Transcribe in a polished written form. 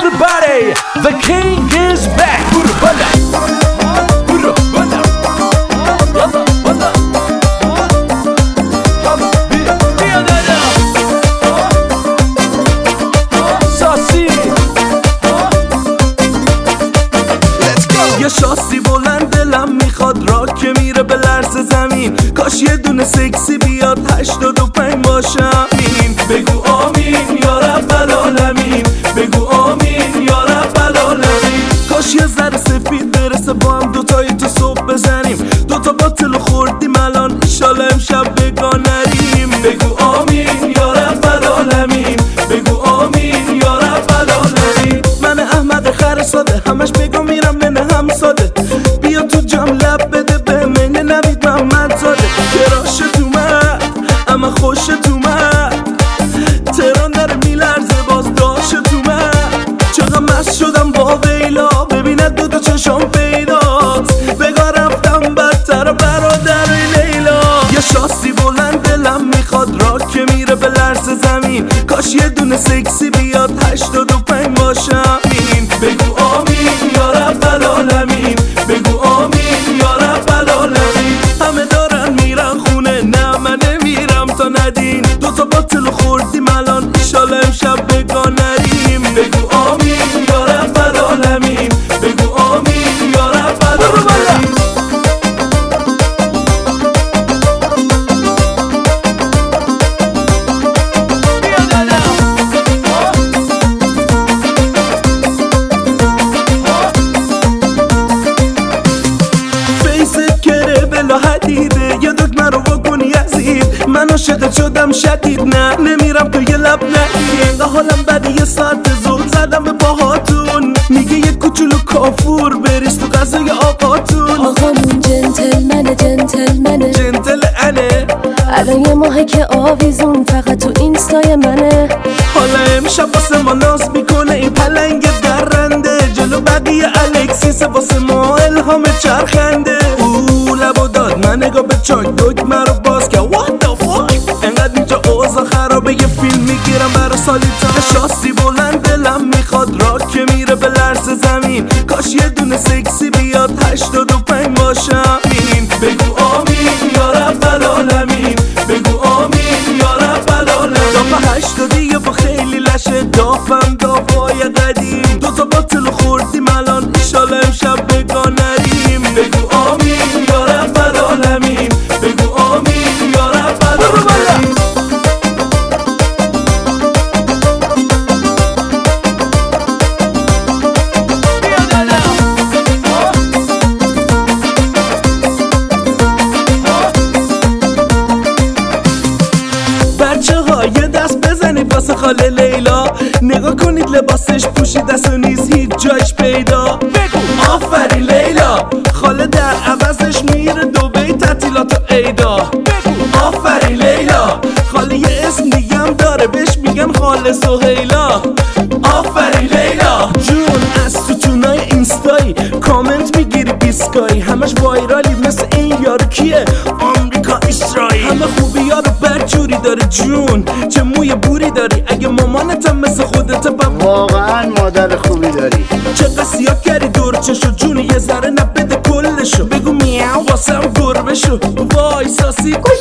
everybody, the king is back. یه شاسی بلند دلم میخواد را که میره به لرز زمین. کاش یه دونه سکسی بیاد 85 باشم. بگو آمین یا رب العالمین، بگو آمین یا رب العالمین. کاش یه ذره سفید برسه با هم دوتای تو صبح بزنیم. دوتا باطل خوردیم الان ایشالا امشب بگانریم. بگو آمین یا رب العالمین، بگو آمین یا رب العالمین. من احمق خر ساده همش بگو میرم نه هم ساده. بیا تو جام لب بده به من نوید محمد زاده. کراشت اومد اما خوشت اومد، تهران داره میلرزه باز داشت اومد. چقدر مست شدم با ویلا ببیند دوتا چشم پیداست. بگاه رفتم بدتر برادر لیلا. یه شاسی بلند دلم میخواد را که میره به لرز زمین. کاش یه دونه سکسی بیاد 85 باشم. بگو آمین یا رب العالمین، بگو آمین یا رب العالمین. همه دارن میرن خونه نه من نمیرم تا ندین. دوتا باطل خوردیم الان ایشالا امشب بگانریم. بگو آمین یا رب العالمین، بگو آمین یا رب العالمین. حدیده یه دکمه رو بکنی یزید. من عاشقت شدم شدید نه نمیرم تو یه لب نگیر. حالم بعد یه ساعت زور زدم به باهاتون. میگه یه کوچولو کافور بریز تو غذای آقاتون. آقامون جنتلمنه جنتلمنه جنتل انه. الان یه ماهه که آویزون فقط تو اینستای منه. حالا امشب واسه ما ناز میکنه این پلنگ درنده. جلو بقیه الکسیس واسه ما الهام چرخنده. لبو داد من نگاه به چاک دکمه رو باز که what the fuck. انقدر اینجا اوضاع خرابه یه فیلم میگیرم برا سالیتا. شاسی بلند دلم میخواد را که میره به لرز زمین. کاش یه دونه سکسی بیاد 85 باشم. بگو آمین یا رب العالمین، بگو آمین یا رب العالمین. دافه 80 یه با خیلی لشه دافم دافای قدیم. دوتا باطل خوردیم الان ایشالا امشب بگانریم. بگو آمین یا رب العالمین، بگو آمین یا رب العالمین. بچه ها یه دست بزنید واسه خاله لیلا. نگاه کنید لباسش پوشیده است و نیز هیچ جایش پیدا. بگو آفرین لیلا. خاله در عوضش میره دبی تعطیلات و عیدا. بگو آفرین لیلا. خاله یه اسم دیگه هم داره بهش میگن خاله سهیلا. آفرین لیلا جون. از ستونای اینستایی کامنت میگیری بیسکایی. همش وایرالی مثل این یارو کیه آمریکا اسرائیل. همه خوبی ها رو بدجوری داره جون. چه موی بوری داری اگه مامانتم مثل خودت واقعا مادر خوبی داری. چقدر سیاه کردی دور چشو جون. یه ذره نبده کلشو. بگو میاو واسم گربه شو. وای ساسی